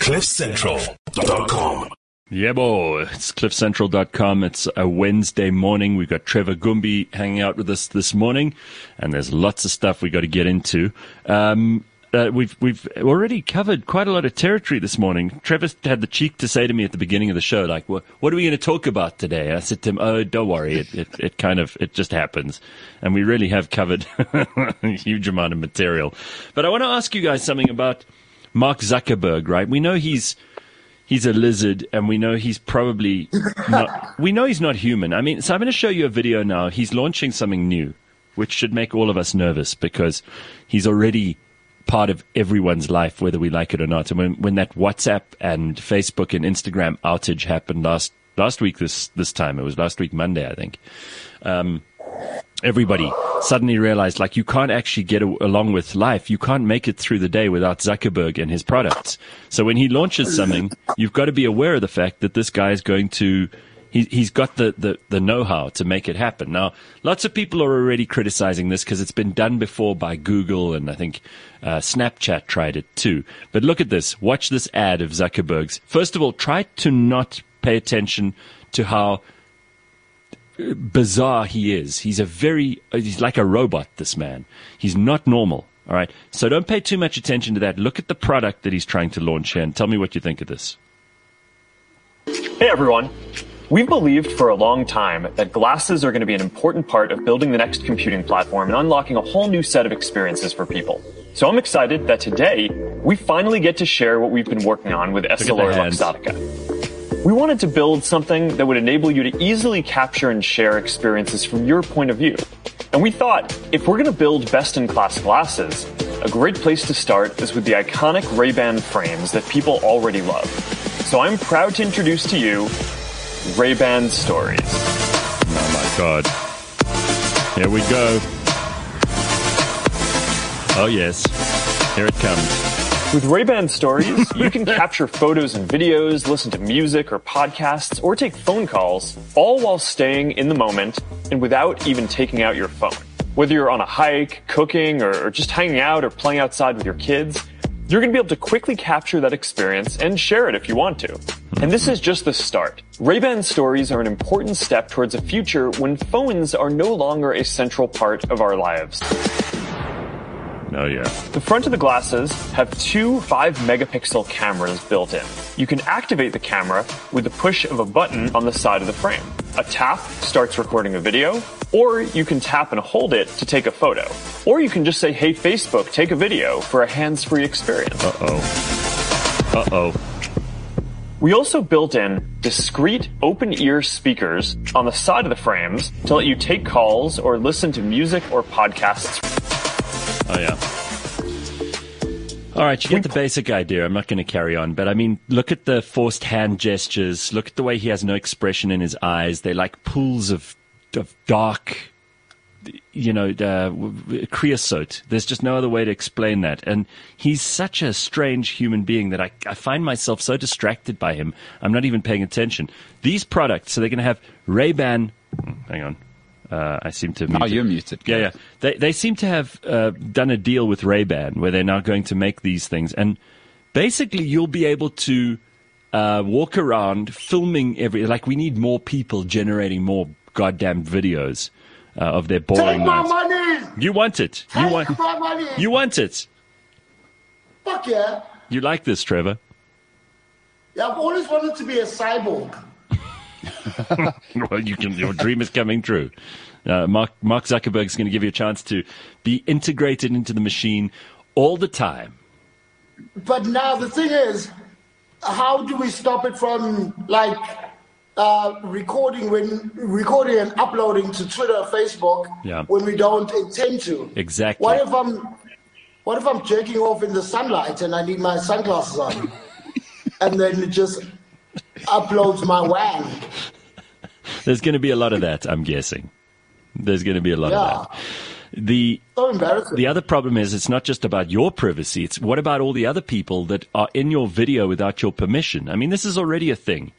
CliffCentral.com. Yeah, boy, it's CliffCentral.com. It's a Wednesday morning. We've got Trevor Gumbi hanging out with us this morning, and there's lots of stuff we got to get into. We've already covered quite a lot of territory this morning. Trevor had the cheek to say to me at the beginning of the show, like, what are we going to talk about today? And I said to him, oh, don't worry. It just happens. And we really have covered a huge amount of material. But I want to ask you guys something about Mark Zuckerberg, right? We know he's a lizard, and we know he's probably not, we know he's not human. I mean, so I'm going to show you a video now. He's launching something new, which should make all of us nervous because he's already part of everyone's life, whether we like it or not. And when that WhatsApp and Facebook and Instagram outage happened last week, this time, it was last week, Monday, I think. Everybody suddenly realized, like, you can't actually get along with life. You can't make it through the day without Zuckerberg and his products. So when he launches something, you've got to be aware of the fact that this guy is going to, he's got the know-how to make it happen. Now, lots of people are already criticizing this because it's been done before by Google, and I think Snapchat tried it too. But look at this. Watch this ad of Zuckerberg's. First of all, try to not pay attention to how bizarre he is. He's like a robot, this man. He's not normal. All right. So don't pay too much attention to that. Look at the product that he's trying to launch here and tell me what you think of this. Hey, everyone. We've believed for a long time that glasses are going to be an important part of building the next computing platform and unlocking a whole new set of experiences for people. So I'm excited that today we finally get to share what we've been working on with EssilorLuxottica. We wanted to build something that would enable you to easily capture and share experiences from your point of view. And we thought, if we're going to build best-in-class glasses, a great place to start is with the iconic Ray-Ban frames that people already love. So I'm proud to introduce to you Ray-Ban Stories. Oh my God. Here we go. Oh yes, here it comes. With Ray-Ban Stories, you can capture photos and videos, listen to music or podcasts, or take phone calls, all while staying in the moment and without even taking out your phone. Whether you're on a hike, cooking, or just hanging out or playing outside with your kids, you're going to be able to quickly capture that experience and share it if you want to. And this is just the start. Ray-Ban Stories are an important step towards a future when phones are no longer a central part of our lives. Oh, yeah. The front of the glasses have two 5-megapixel cameras built in. You can activate the camera with the push of a button on the side of the frame. A tap starts recording a video, or you can tap and hold it to take a photo. Or you can just say, hey, Facebook, take a video for a hands-free experience. Uh-oh. We also built in discrete open-ear speakers on the side of the frames to let you take calls or listen to music or podcasts. Oh, yeah. All right, you get the basic idea. I'm not going to carry on, but I mean, look at the forced hand gestures. Look at the way he has no expression in his eyes. They're like pools of dark, creosote. There's just no other way to explain that. And he's such a strange human being that I find myself so distracted by him. I'm not even paying attention. These products, so they're going to have Ray-Ban. Hang on. I seem to mute. Oh, you're muted. Yeah. They seem to have done a deal with Ray-Ban where they're now going to make these things. And basically, you'll be able to walk around filming like we need more people generating more goddamn videos of their boring Take my lives. money! You want it. Take my money! You want it. Fuck yeah. You like this, Trevor? Yeah, I've always wanted to be a cyborg. Well, your dream is coming true. Mark Zuckerberg is going to give you a chance to be integrated into the machine all the time. But now the thing is, how do we stop it from recording and uploading to Twitter or Facebook when we don't intend to? Exactly. What if I'm jerking off in the sunlight and I need my sunglasses on, and then it just uploads my wang? There's going to be a lot of that, I'm guessing. There's going to be a lot of that. So embarrassing. The other problem is it's not just about your privacy. It's what about all the other people that are in your video without your permission? I mean, this is already a thing.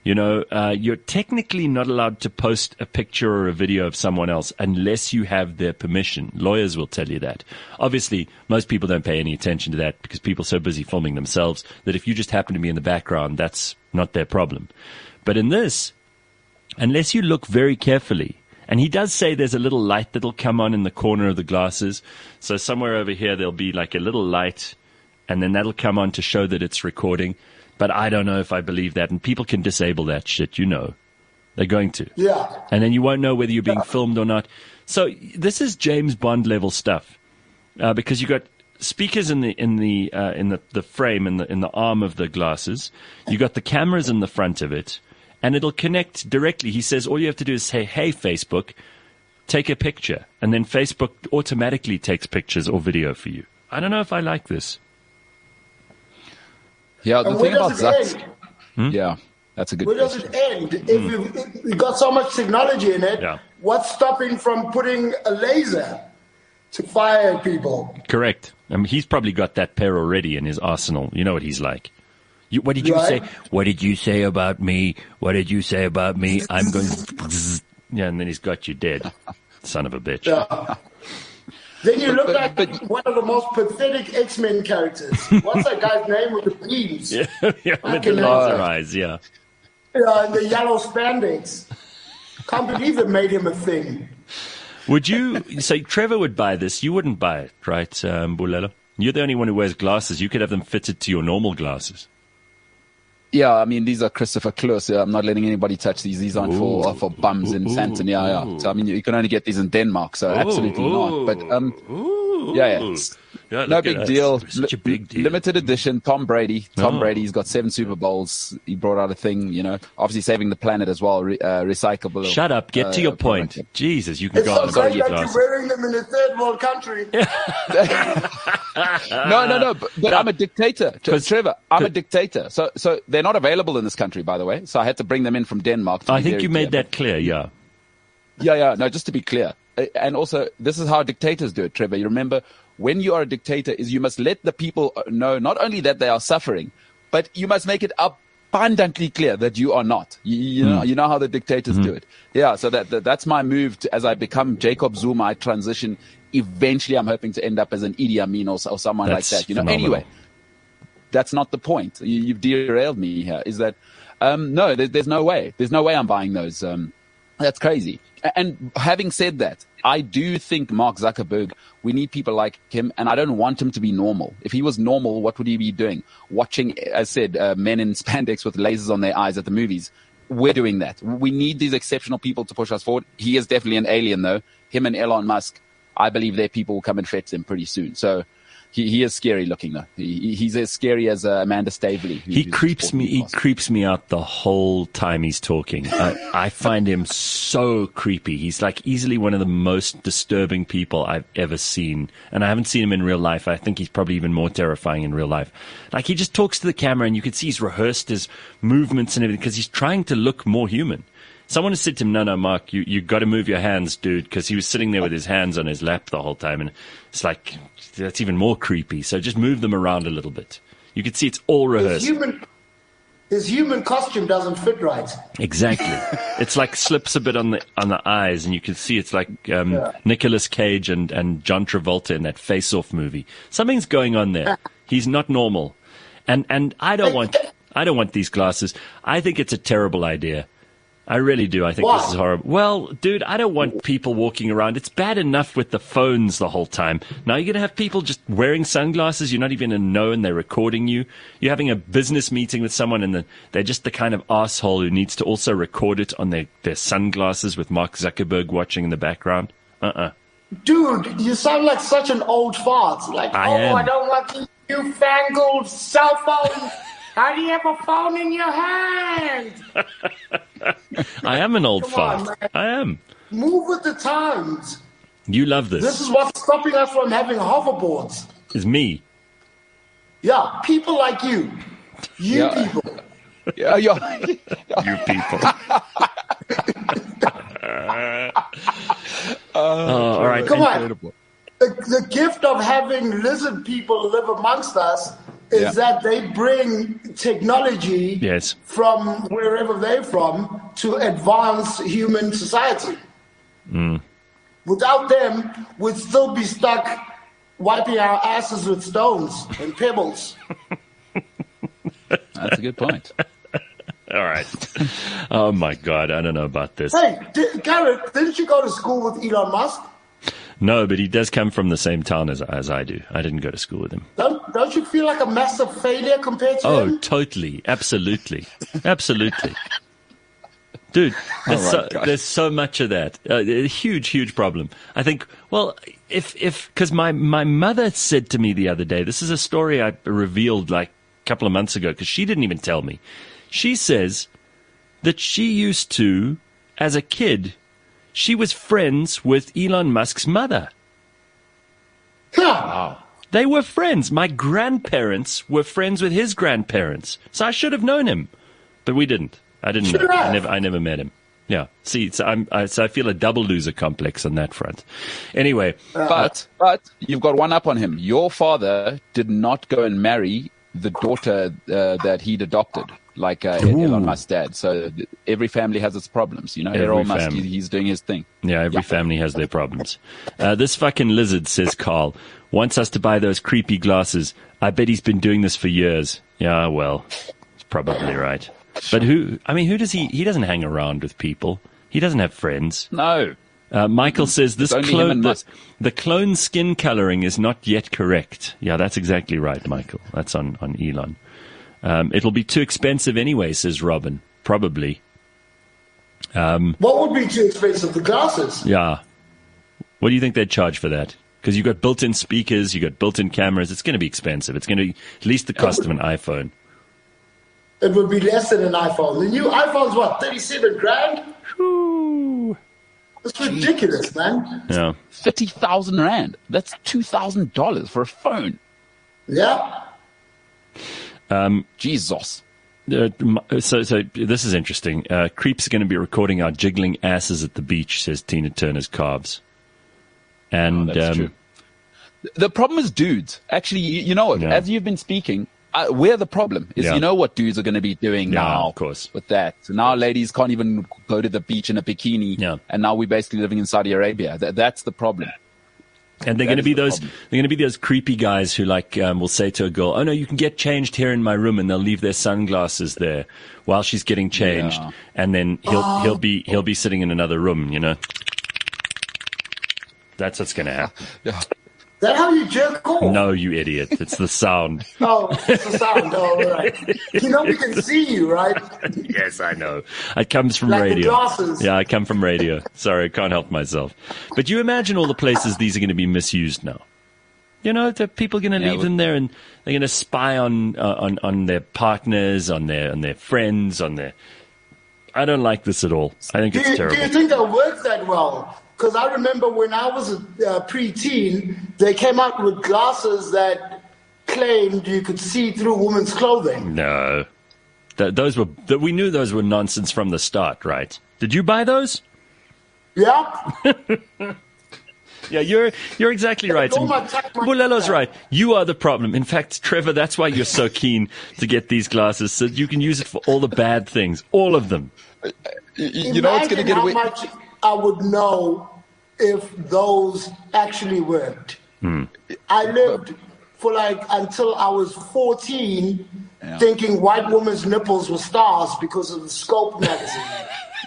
You're technically not allowed to post a picture or a video of someone else unless you have their permission. Lawyers will tell you that. Obviously, most people don't pay any attention to that because people are so busy filming themselves that if you just happen to be in the background, that's not their problem. But in this, unless you look very carefully, and he does say there's a little light that'll come on in the corner of the glasses. So somewhere over here, there'll be like a little light, and then that'll come on to show that it's recording. But I don't know if I believe that. And people can disable that shit, They're going to. Yeah. And then you won't know whether you're being filmed or not. So this is James Bond level stuff. Because you got speakers in the frame, in the arm of the glasses. You got the cameras in the front of it. And it'll connect directly. He says all you have to do is say, hey, Facebook, take a picture. And then Facebook automatically takes pictures or video for you. I don't know if I like this. Yeah, the And thing where about does it Zuck. end? Yeah, that's a good Where does question. it end? If we got so much technology in it, Yeah. what's stopping from putting a laser to fire at people? Correct. I mean, he's probably got that pair already in his arsenal. You know what he's like. What did you Right. say? What did you say about me? What did you say about me? I'm going to... Yeah, and then he's got you dead. Son of a bitch. Yeah. Then you look but- like one of the most pathetic X-Men characters. What's that guy's name with the beams? Yeah, with the can laser eyes, yeah. And the yellow spandex. Can't believe it made him a thing. Would you say Trevor would buy this? You wouldn't buy it, right, Bulelo? You're the only one who wears glasses. You could have them fitted to your normal glasses. Yeah, I mean, these are Christopher Klose. I'm not letting anybody touch these. These aren't for bums in Sandton. Yeah. So, I mean, you can only get these in Denmark, so absolutely not. But, yeah. Yeah, No look at big that. deal. Such a big deal. Limited edition, Tom Brady. Tom Brady's got 7 Super Bowls. He brought out a thing, obviously saving the planet as well, recyclable. Shut up. Get to your point. product. Jesus, you can It's go so on about great your that you're glasses. wearing them in a third world country. No, but I'm a dictator. Trevor, I'm a dictator. So they're not available in this country, by the way. So I had to bring them in from Denmark. I think you made that clear, yeah. Yeah. No, just to be clear. And also, this is how dictators do it, Trevor. You remember, when you are a dictator, is you must let the people know not only that they are suffering, but you must make it abundantly clear that you are not. You know how the dictators do it. Yeah, so that's my move as I become Jacob Zuma. I transition. Eventually, I'm hoping to end up as an Idi Amin or someone That's like that. phenomenal. Anyway, that's not the point. You've derailed me here. Is that no? There's no way. There's no way I'm buying those. That's crazy. And having said that, I do think Mark Zuckerberg, we need people like him, and I don't want him to be normal. If he was normal, what would he be doing? Watching, as I said, men in spandex with lasers on their eyes at the movies. We're doing that. We need these exceptional people to push us forward. He is definitely an alien, though. Him and Elon Musk, I believe their people will come and fetch him pretty soon. So he is scary looking, though. He's as scary as Amanda Stavely. He creeps me out the whole time he's talking. I find him so creepy. He's like easily one of the most disturbing people I've ever seen. And I haven't seen him in real life. I think he's probably even more terrifying in real life. Like, he just talks to the camera and you can see he's rehearsed his movements and everything because he's trying to look more human. Someone has said to him, no, Mark, you got to move your hands, dude, because he was sitting there with his hands on his lap the whole time. And it's like, that's even more creepy. So just move them around a little bit. You can see it's all rehearsed. His human costume doesn't fit right. Exactly. It's like slips a bit on the eyes, and you can see it's like Nicolas Cage and John Travolta in that Face Off movie. Something's going on there. He's not normal. And I don't want these glasses. I think it's a terrible idea. I really do. I think this is horrible. Well, dude, I don't want people walking around. It's bad enough with the phones the whole time. Now you're going to have people just wearing sunglasses. You're not even going to know, and they're recording you. You're having a business meeting with someone, and they're just the kind of asshole who needs to also record it on their sunglasses with Mark Zuckerberg watching in the background. Dude, you sound like such an old fart. Like, I am. I don't want these newfangled cell phones. How do you have a phone in your hand? I am an old Come on, fart. man. I am. Move with the times. You love this. This is what's stopping us from having hoverboards. It's me. Yeah, people like you. You Yeah. people. Yeah. You people. All right. Come on. The gift of having lizard people live amongst us is that they bring technology Yes. from wherever they're from to advance human society. Without them, we'd still be stuck wiping our asses with stones and pebbles. That's a good point. All right. Oh, my God. I don't know about this. Hey, Garrett, didn't you go to school with Elon Musk? No, but he does come from the same town as I do. I didn't go to school with him. Don't you feel like a massive failure compared to him? Oh, totally. Absolutely. Absolutely. Dude, there's so much of that. A huge, huge problem. I think, well, because my mother said to me the other day, this is a story I revealed like a couple of months ago because she didn't even tell me. She says that she used to, as a kid, she was friends with Elon Musk's mother. Wow. They were friends. My grandparents were friends with his grandparents. So I should have known him. But we didn't. I didn't know. I never met him. Yeah. See, so I feel a double loser complex on that front. Anyway. But you've got one up on him. Your father did not go and marry the daughter that he'd adopted, like Elon Musk's dad. So every family has its problems. You know, Elon Musk, he's doing his thing. Yeah, every family has their problems. This fucking lizard, says Carl, wants us to buy those creepy glasses. I bet he's been doing this for years. Yeah, well, he's probably right. But who does he doesn't hang around with people. He doesn't have friends. No. Michael says the clone skin coloring is not yet correct. Yeah, that's exactly right, Michael. That's on Elon. It'll be too expensive anyway, says Robin. Probably. What would be too expensive? The glasses? Yeah. What do you think they'd charge for that? Because you got built-in speakers, you got built-in cameras. It's going to be expensive. It's going to be at least the cost of an iPhone. It would be less than an iPhone. The new iPhone's what, 37 grand? Whew. That's ridiculous, man. Yeah. 50,000 rand. That's $2,000 for a phone. Yeah. Jesus. So this is interesting. Creeps are going to be recording our jiggling asses at the beach, says Tina Turner's Calves. And that's true. The problem is dudes. Actually, you know what? As you've been speaking, where the problem is, you know what dudes are going to be doing now, of course, with that. So now ladies can't even go to the beach in a bikini, and now we're basically living in Saudi Arabia. That's the problem. And they're going to be those creepy guys who will say to a girl, "Oh no, you can get changed here in my room," and they'll leave their sunglasses there while she's getting changed, and then he'll be sitting in another room, you know. That's what's going to happen. Yeah. Is that how you jerk off? No, you idiot. It's the sound. Oh, it's the sound. Oh, all right. You know we can see you, right? Yes, I know. It comes from like radio. The glasses. Yeah, I come from radio. Sorry, I can't help myself. But you imagine all the places these are going to be misused now. You know, the people are going to leave them there, and they're going to spy on their partners, on their friends, on their. I don't like this at all. I think it's terrible. Do you think it works that well? Because I remember when I was a preteen, they came out with glasses that claimed you could see through women's clothing. No, we knew those were nonsense from the start, right? Did you buy those? Yeah. Yeah, you're exactly right. Bulelo's right. You are the problem. In fact, Trevor, that's why you're so keen to get these glasses, so you can use it for all the bad things, all of them. You know what's going to get away? How much I would know if those actually worked. I lived for until I was 14 thinking white women's nipples were stars because of the Scope magazine.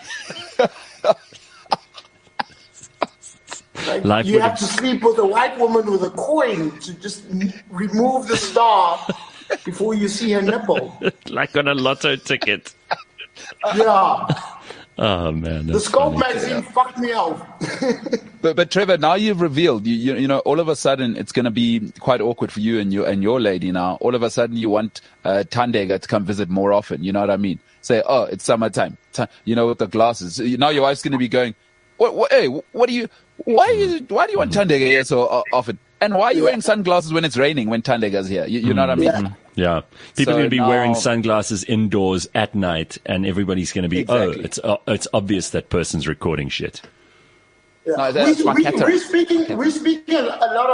You have to sleep with a white woman with a coin to just remove the star before you see her nipple. Like on a lotto ticket. Yeah. Oh man, the Scope magazine fucked me out. but Trevor, now you've revealed, you know, all of a sudden it's going to be quite awkward for you and your lady. Now, all of a sudden you want Thandeka to come visit more often. You know what I mean? Say, oh, it's summertime. You know, with the glasses. Now your wife's going to be going, hey, why do you want Thandeka here so often? And why are you wearing sunglasses when it's raining when Thandeka's here? You know what I mean? Yeah. People are going to be wearing sunglasses indoors at night, and everybody's going to be, it's obvious that person's recording shit. Yeah. No, we're speaking a lot of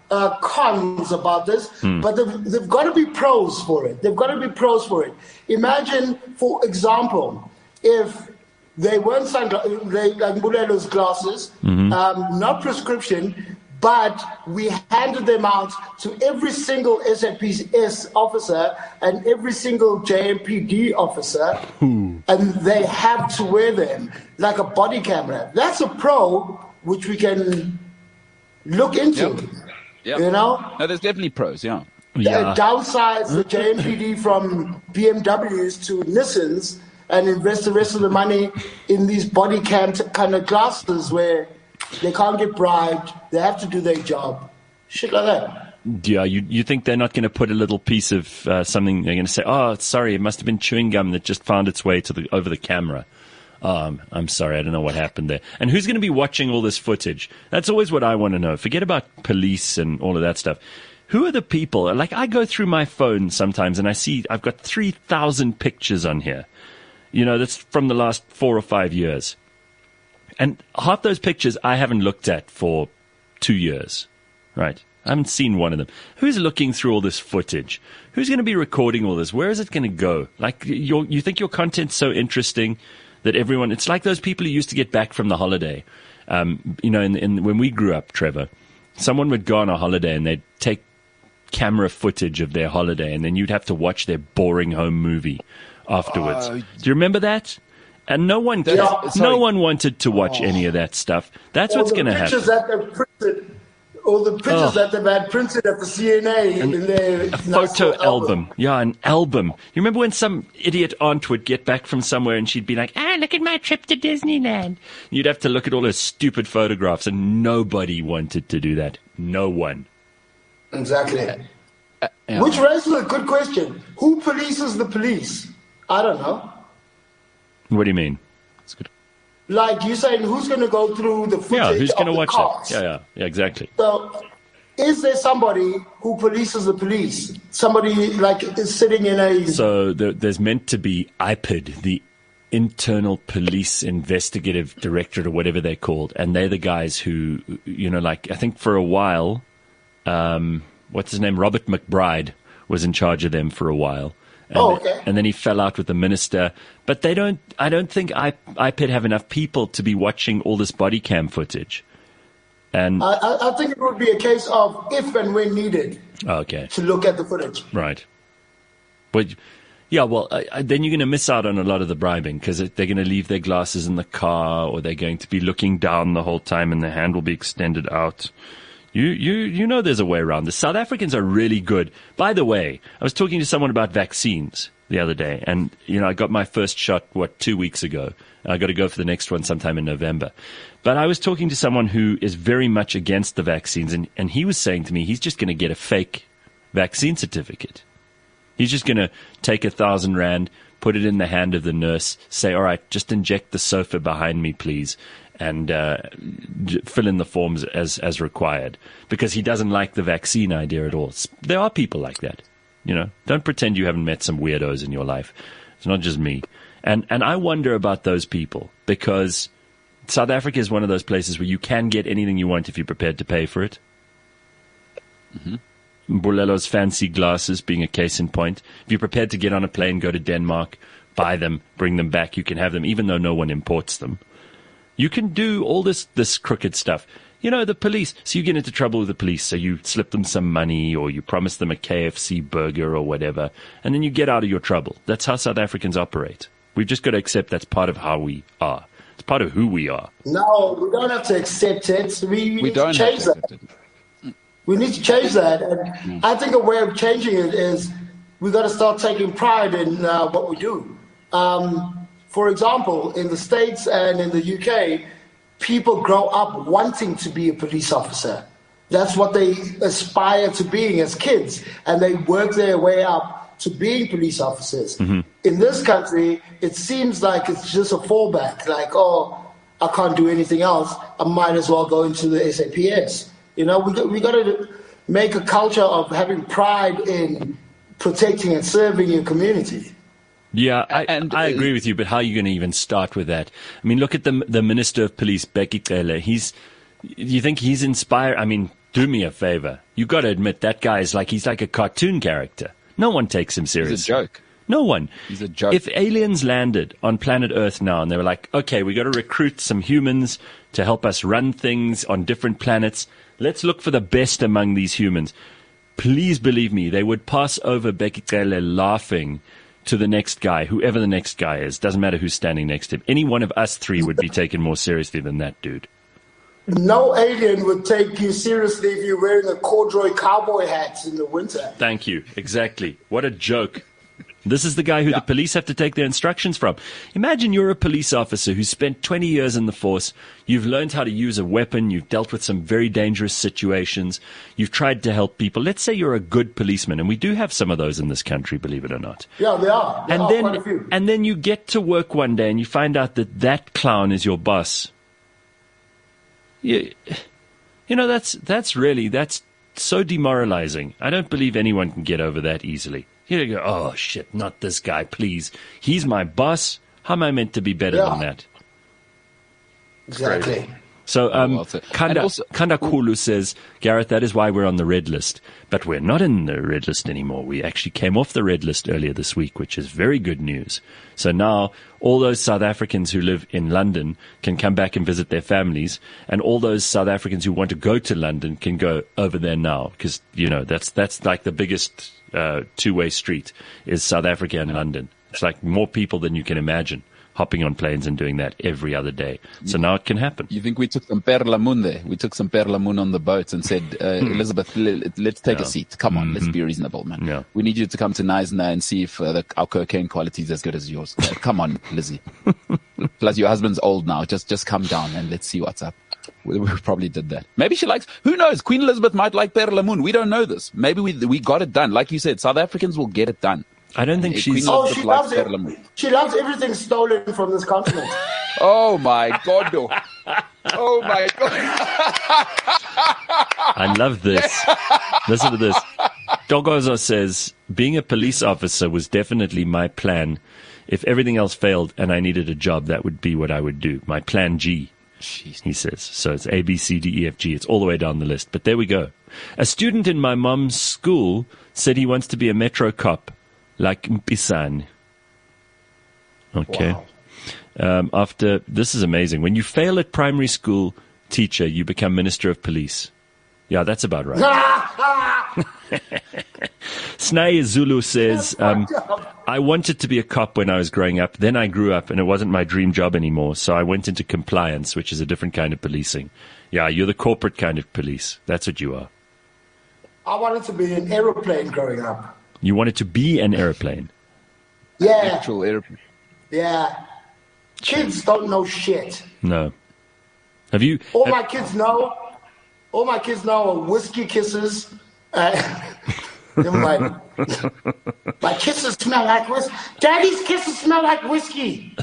cons about this, but they've got to be pros for it. They've got to be pros for it. Imagine, for example, if they weren't like Mbulelo's glasses, not prescription, but we handed them out to every single SAPS officer and every single JMPD officer, and they have to wear them like a body camera. That's a pro which we can look into. Yep. You know? No, there's definitely pros, yeah. Downsize the JMPD from BMWs to Nissans and invest the rest of the money in these body cam kind of glasses where they can't get bribed, they have to do their job. Shit like that. Yeah, you think they're not going to put a little piece of something, they're going to say, oh, sorry, it must have been chewing gum that just found its way to over the camera. I'm sorry, I don't know what happened there. And who's going to be watching all this footage? That's always what I want to know. Forget about police and all of that stuff. Who are the people? Like, I go through my phone sometimes and I see I've got 3,000 pictures on here. You know, that's from the last 4 or 5 years. And half those pictures I haven't looked at for 2 years, right? I haven't seen one of them. Who's looking through all this footage? Who's going to be recording all this? Where is it going to go? Like, you think your content's so interesting that everyone, it's like those people who used to get back from the holiday. You know, when we grew up, Trevor, someone would go on a holiday and they'd take camera footage of their holiday and then you'd have to watch their boring home movie afterwards. Do you remember that? And no one wanted to watch any of that stuff. That's what's going to happen. All the pictures that they've had printed at the CNA in their photo album. Yeah, an album. You remember when some idiot aunt would get back from somewhere and she'd be like, look at my trip to Disneyland. You'd have to look at all her stupid photographs, and nobody wanted to do that. No one. Exactly. Which raises a good question. Who polices the police? I don't know. What do you mean? That's good. Like you're saying, who's going to go through the footage? Yeah, who's going to watch cars? that? Yeah, exactly. So, is there somebody who polices the police? Somebody like is sitting in a. So there's meant to be IPID, the Internal Police Investigative Directorate, or whatever they're called, and they're the guys who, you know, like I think for a while, what's his name? Robert McBride was in charge of them for a while. And then he fell out with the minister. But I don't think IPID have enough people to be watching all this body cam footage. And I think it would be a case of if and when needed to look at the footage. Right. But, yeah, well, then you're going to miss out on a lot of the bribing because they're going to leave their glasses in the car, or they're going to be looking down the whole time and their hand will be extended out. You know there's a way around this. South Africans are really good. By the way, I was talking to someone about vaccines the other day, and, you know, I got my first shot, 2 weeks ago. I got to go for the next one sometime in November. But I was talking to someone who is very much against the vaccines, and he was saying to me he's just going to get a fake vaccine certificate. He's just going to take 1,000 rand, put it in the hand of the nurse, say, all right, just inject the sofa behind me, please, and fill in the forms as required, because he doesn't like the vaccine idea at all. There are people like that, you know. Don't pretend you haven't met some weirdos in your life. It's not just me. And I wonder about those people, because South Africa is one of those places where you can get anything you want if you're prepared to pay for it. Mm-hmm. Mbulelo's fancy glasses being a case in point. If you're prepared to get on a plane, go to Denmark, buy them, bring them back, you can have them, even though no one imports them. You can do all this crooked stuff. You know, the police. So you get into trouble with the police. So you slip them some money, or you promise them a KFC burger or whatever, and then you get out of your trouble. That's how South Africans operate. We've just got to accept that's part of how we are. It's part of who we are. No, we don't have to accept it. We need to change that. We need to change that. And I think a way of changing it is we got to start taking pride in what we do. For example, in the States and in the UK, people grow up wanting to be a police officer. That's what they aspire to being as kids, and they work their way up to being police officers. Mm-hmm. In this country, it seems like it's just a fallback, like, oh, I can't do anything else, I might as well go into the SAPS. You know, we got to make a culture of having pride in protecting and serving your community. Yeah, I agree with you, but how are you going to even start with that? I mean, look at the Minister of Police, Bheki Cele. You think he's inspired? I mean, Do me a favor. You got to admit that guy is he's like a cartoon character. No one takes him seriously. He's a joke. No one. He's a joke. If aliens landed on planet Earth now and they were like, okay, we got to recruit some humans to help us run things on different planets. Let's look for the best among these humans. Please believe me, they would pass over Bekele laughing to the next guy, whoever the next guy is. Doesn't matter who's standing next to him. Any one of us three would be taken more seriously than that dude. No alien would take you seriously if you're wearing a corduroy cowboy hat in the winter. Thank you. Exactly. What a joke. This is the guy who the police have to take their instructions from. Imagine you're a police officer who spent 20 years in the force. You've learned how to use a weapon. You've dealt with some very dangerous situations. You've tried to help people. Let's say you're a good policeman, and we do have some of those in this country, believe it or not. Yeah, they are. There are quite a few. And then you get to work one day and you find out that that clown is your boss. You know, that's so demoralizing. I don't believe anyone can get over that easily. You go, oh shit, not this guy, please. He's my boss. How am I meant to be better than that? Exactly. So, Kanda Kulu says, Gareth, that is why we're on the red list. But we're not in the red list anymore. We actually came off the red list earlier this week, which is very good news. So now all those South Africans who live in London can come back and visit their families. And all those South Africans who want to go to London can go over there now. Because, you know, that's like the biggest two-way street is South Africa and London. It's like more people than you can imagine hopping on planes and doing that every other day. So now it can happen. You think we took some Perla Moon there? We took some Perla Moon on the boat and said, Elizabeth, let's take a seat. Come on, let's be reasonable, man. Yeah. We need you to come to Knysna and see if our cocaine quality is as good as yours. Come on, Lizzie. Plus, your husband's old now. Just come down and let's see what's up. We probably did that. Maybe she likes, who knows? Queen Elizabeth might like Perla Moon. We don't know this. Maybe we got it done. Like you said, South Africans will get it done. I don't think she's... Oh, she loves it. She loves everything stolen from this continent. Oh, my God. Oh, my God. I love this. Listen to this. Dogozo says, being a police officer was definitely my plan. If everything else failed and I needed a job, that would be what I would do. My plan G, he says. So it's A, B, C, D, E, F, G. It's all the way down the list. But there we go. A student in my mom's school said he wants to be a metro cop. Like Mpisane. Okay. Wow. This is amazing. When you fail at primary school teacher, you become minister of police. Yeah, that's about right. Snai Zulu says, I wanted to be a cop when I was growing up. Then I grew up and it wasn't my dream job anymore. So I went into compliance, which is a different kind of policing. Yeah, you're the corporate kind of police. That's what you are. I wanted to be an aeroplane growing up. You wanted to be an airplane? Yeah. An actual airplane. Yeah. Kids don't know shit. No. Have you? All my kids know are whiskey kisses. My kisses smell like whiskey. Daddy's kisses smell like whiskey.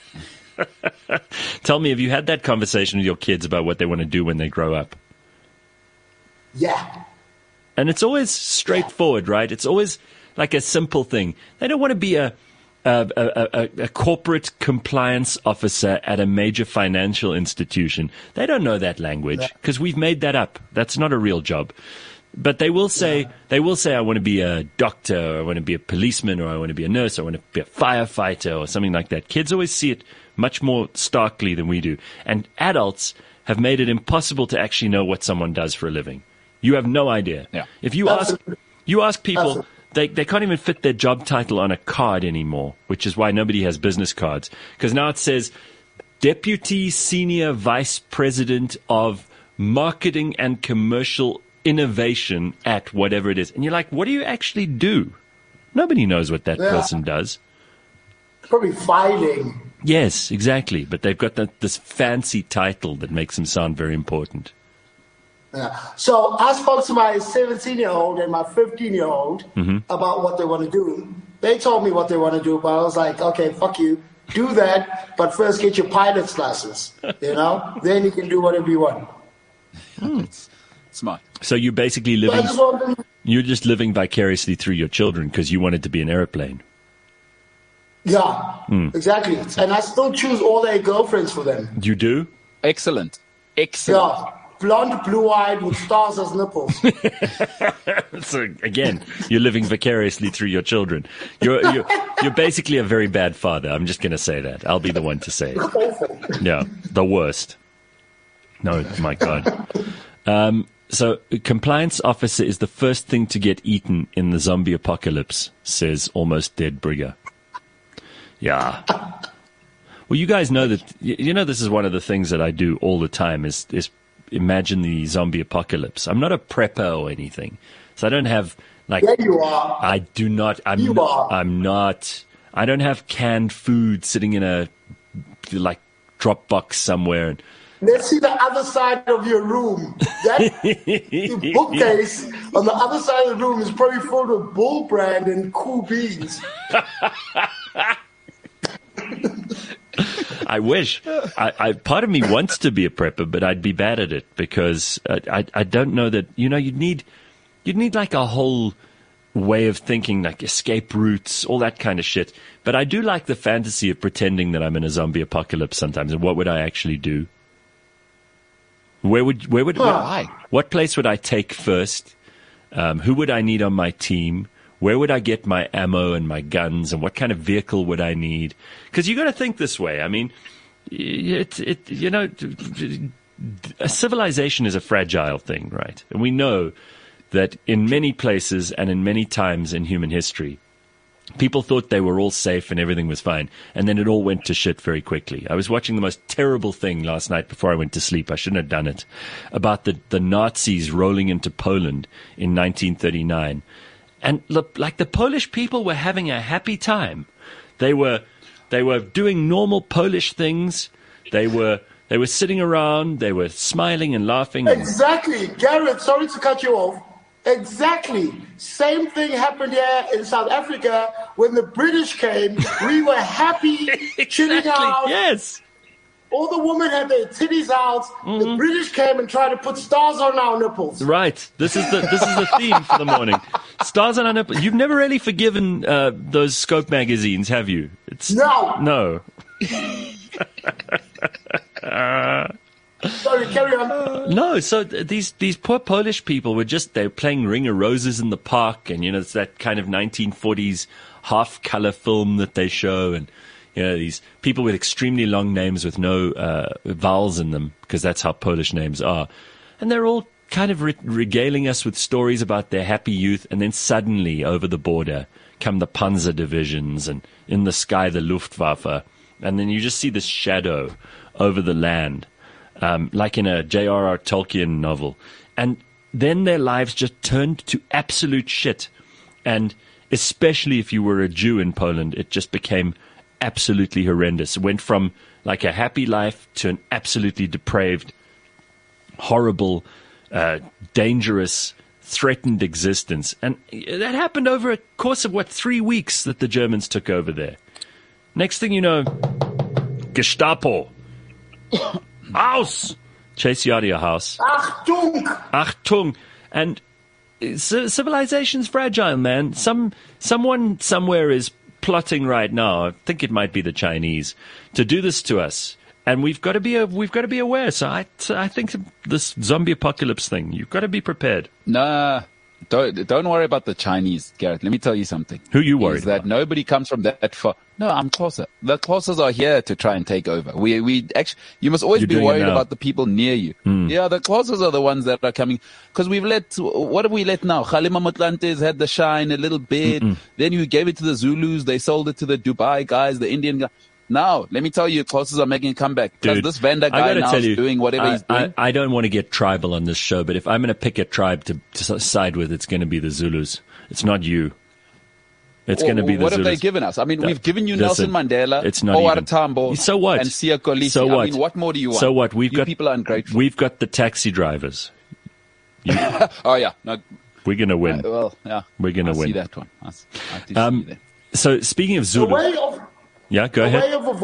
Tell me, have you had that conversation with your kids about what they want to do when they grow up? Yeah. And it's always straightforward, right? It's always like a simple thing. They don't want to be a corporate compliance officer at a major financial institution. They don't know that language because we've made that up. That's not a real job. But they will say, I want to be a doctor, or I want to be a policeman, or I want to be a nurse, or I want to be a firefighter, or something like that. Kids always see it much more starkly than we do. And adults have made it impossible to actually know what someone does for a living. You have no idea. Yeah. If you ask people, they can't even fit their job title on a card anymore, which is why nobody has business cards. Because now it says Deputy Senior Vice President of Marketing and Commercial Innovation at whatever it is. And you're like, what do you actually do? Nobody knows what that person does. Probably filing. Yes, exactly. But they've got this fancy title that makes them sound very important. Yeah. So I spoke to my 17-year-old and my 15-year-old about what they want to do. They told me what they want to do, but I was like, okay, fuck you. Do that, but first get your pilot's license, Then you can do whatever you want. It's smart. So you're basically you're just living vicariously through your children because you wanted to be an airplane. Yeah, exactly. And I still choose all their girlfriends for them. You do? Excellent. Yeah. blonde, blue-eyed with stars as nipples. So again, you're living vicariously through your children. You're basically a very bad father. I'm just going to say that. I'll be the one to say it. Awful. Yeah, the worst. No, my God. So, compliance officer is the first thing to get eaten in the zombie apocalypse, says Almost Dead Brigger. Yeah. Well, you guys know that, you know, this is one of the things that I do all the time is imagine the zombie apocalypse. I'm not a prepper or anything. So I don't have, like, Yeah, you are. I do not, I'm not, I don't have canned food sitting in a, like, drop box somewhere. And Let's see the other side of your room. That bookcase on the other side of the room is probably filled with Bull Brand and Cool Beans. I wish. I part of me wants to be a prepper, but I'd be bad at it because I don't know that, you know, you'd need like a whole way of thinking, like escape routes, all that kind of shit. But I do like the fantasy of pretending that I'm in a zombie apocalypse sometimes. And what would I actually do? What place would I take first? Who would I need on my team? Where would I get my ammo and my guns, and what kind of vehicle would I need? Because you got to think this way. I mean, you know, a civilization is a fragile thing, right? And we know that in many places and in many times in human history, people thought they were all safe and everything was fine, and then it all went to shit very quickly. I was watching the most terrible thing last night before I went to sleep. I shouldn't have done it. About the Nazis rolling into Poland in 1939. And look, like the Polish people were having a happy time. They were doing normal Polish things. They were sitting around. They were smiling and laughing. Exactly. Garrett, sorry to cut you off. Exactly. Same thing happened here in South Africa when the British came. We were happy, chilling out. Yes. All the women had their titties out. Mm-hmm. The British came and tried to put stars on our nipples. Right. This is the theme for the morning. Stars on our nipples. You've never really forgiven those Scope magazines, have you? No. Sorry, carry on. No, so these poor Polish people they were playing Ring of Roses in the park, and, you know, it's that kind of 1940s half-color film that they show, and, you know, these people with extremely long names with no vowels in them, because that's how Polish names are. And they're all kind of regaling us with stories about their happy youth, and then suddenly, over the border, come the Panzer divisions, and in the sky, the Luftwaffe. And then you just see this shadow over the land, like in a J.R.R. Tolkien novel. And then their lives just turned to absolute shit. And especially if you were a Jew in Poland, it just became absolutely horrendous. It went from like a happy life to an absolutely depraved, horrible, dangerous, threatened existence. And that happened over a course of, 3 weeks that the Germans took over there. Next thing you know, Gestapo. Aus! Chase you out of your house. Achtung! And civilization's fragile, man. Someone somewhere is plotting right now, I think it might be the Chinese, to do this to us. And we've got to be aware. So I think this zombie apocalypse thing, you've got to be prepared. Nah, don't worry about the Chinese, Garrett. Let me tell you something. Who you worried about? That nobody comes from that far. No, I'm closer. The closers are here to try and take over. We actually, you must always be worried about the people near you. Yeah, the closers are the ones that are coming. Because what have we let now? Kgalema Motlante's had the shine a little bit. Then you gave it to the Zulus. They sold it to the Dubai guys, the Indian guys. Now, let me tell you, closers are making a comeback. Because this Vanda guy now is doing whatever he's doing. I don't want to get tribal on this show, but if I'm going to pick a tribe to side with, it's going to be the Zulus. It's not you. It's going to be the What Zulus. have they given us? I mean, we've given you Nelson Mandela, OR Tambo, so what? and Siya Kolisi. So what? I mean, what more do you want? So what? People are ungrateful. We've got the taxi drivers. Oh, yeah. No, we're going to win. Yeah. We're going to win. I see that one. I do see that. So speaking of Zulu. Go ahead.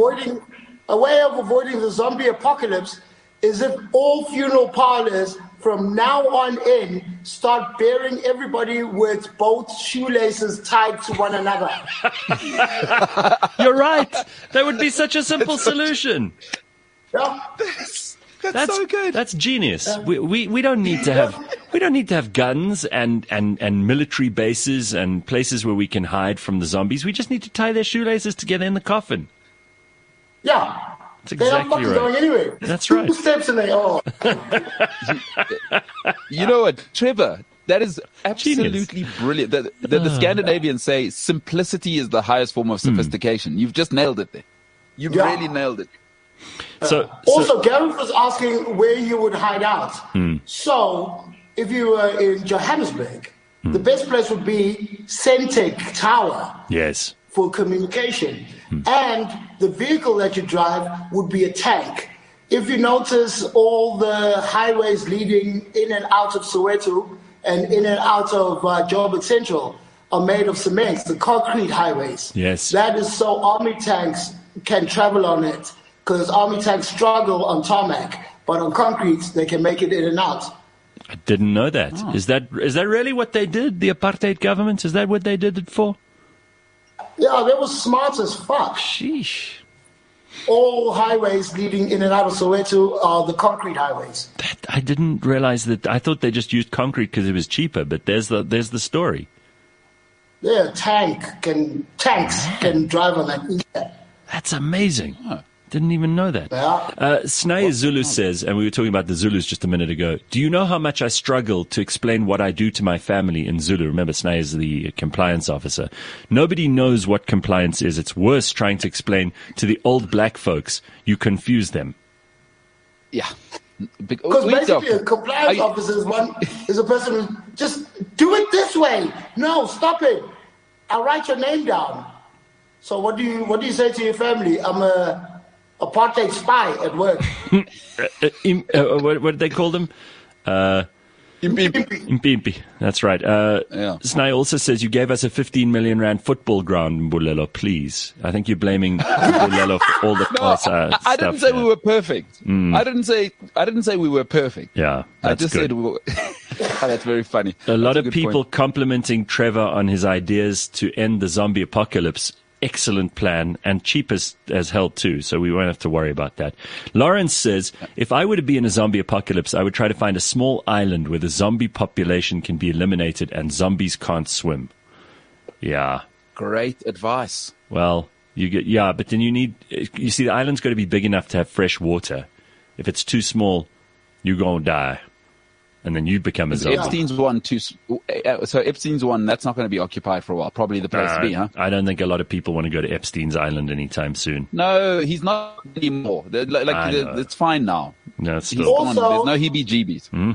A way of avoiding the zombie apocalypse is if all funeral parlors from now on in start burying everybody with both shoelaces tied to one another. You're right. That would be such a simple solution. Yeah. That's so good. That's genius. We don't need to have guns and military bases and places where we can hide from the zombies. We just need to tie their shoelaces together in the coffin. Yeah. That's exactly they're not fucking going anywhere. That's right. 2 steps and You know what, Trevor? That is absolutely brilliant. The Scandinavians say simplicity is the highest form of sophistication. You've just nailed it there. You've really nailed it. Also, Gareth was asking where you would hide out. So, if you were in Johannesburg, the best place would be Centec Tower. Yes. For communication. And the vehicle that you drive would be a tank. If you notice, all the highways leading in and out of Soweto and in and out of Joburg Central are made of cement, the concrete highways. Yes. That is so army tanks can travel on it, because army tanks struggle on tarmac, but on concrete they can make it in and out. I didn't know that. Oh. Is that really what they did, the apartheid government? Is that what they did it for? Yeah, they were smart as fuck. Sheesh. All highways leading in and out of Soweto are the concrete highways. I didn't realize that. I thought they just used concrete because it was cheaper, but there's the story. Yeah, tanks can drive on that. That's amazing. Oh. Didn't even know that. Yeah. Snai Zulu says, and we were talking about the Zulus just a minute ago, do you know how much I struggle to explain what I do to my family in Zulu? Remember, Snai is the compliance officer. Nobody knows what compliance is. It's worse trying to explain to the old black folks. You confuse them. Yeah. Because basically a compliance officer is a person who just do it this way. No, stop it. I'll write your name down. So what do you say to your family? I'm a apartheid spy at work. What did they call them? Impimpi. That's right. Snai also says you gave us a 15 million rand football ground, Mbulelo, please. I think you're blaming Mbulelo for all the stuff. I didn't say we were perfect. I didn't say we were perfect. Yeah, I just said we were. That's very funny. A lot of people complimenting Trevor on his ideas to end the zombie apocalypse. Excellent plan, and cheap as hell too, so we won't have to worry about that. Lawrence says, if I were to be in a zombie apocalypse, I would try to find a small island where the zombie population can be eliminated and zombies can't swim. Yeah. Great advice. Well, but then you see, the island's got to be big enough to have fresh water. If it's too small, you're going to die. And then you become a zombie. Epstein's one, that's not going to be occupied for a while. Probably the place to be, huh? I don't think a lot of people want to go to Epstein's Island anytime soon. No, he's not anymore. It's fine now. No, it's still also, there's no heebie-jeebies.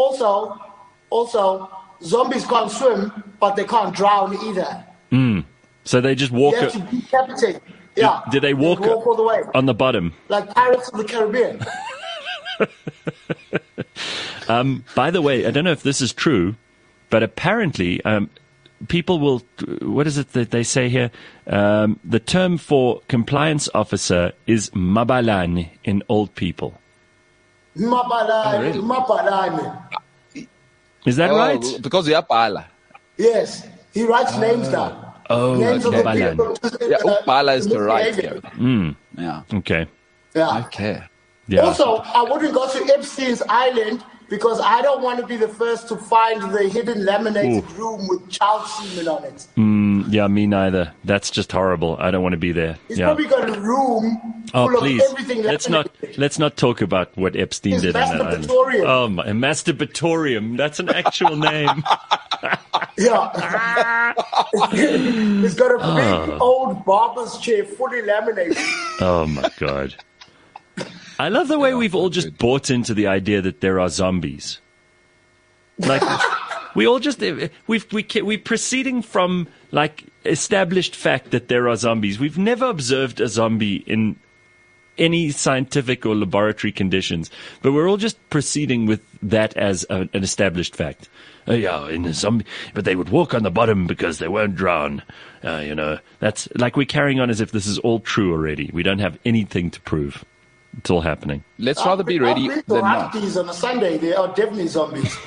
Also, zombies can't swim, but they can't drown either. So they just walk. You have to decapitate. Yeah. Did they walk all the way on the bottom? Like Pirates of the Caribbean. By the way, I don't know if this is true, but apparently people will, what is it that they say here? The term for compliance officer is mabalane in old people. Mabalane. Is that right? Because you're Pala. Yes, he writes names down. Oh, names okay. of the people. Pala is to write. Yeah. Okay. Yeah. Okay. Yeah. Also, I wouldn't go to Epstein's Island because I don't want to be the first to find the hidden laminated room with child semen on it. Yeah, me neither. That's just horrible. I don't want to be there. He's probably got a room full of everything laminated. Let's not talk about what Epstein did on that island. Oh, my, a masturbatorium. That's an actual name. Yeah. He's got a big old barber's chair fully laminated. Oh, my God. I love the way we've all just bought into the idea that there are zombies. Like, we all just, we're proceeding from, like, established fact that there are zombies. We've never observed a zombie in any scientific or laboratory conditions, but we're all just proceeding with that as an established fact. Yeah, in a zombie, but they would walk on the bottom because they won't drown. That's like we're carrying on as if this is all true already. We don't have anything to prove. It's all happening. Let's rather be ready than not. On a Sunday, they are definitely zombies.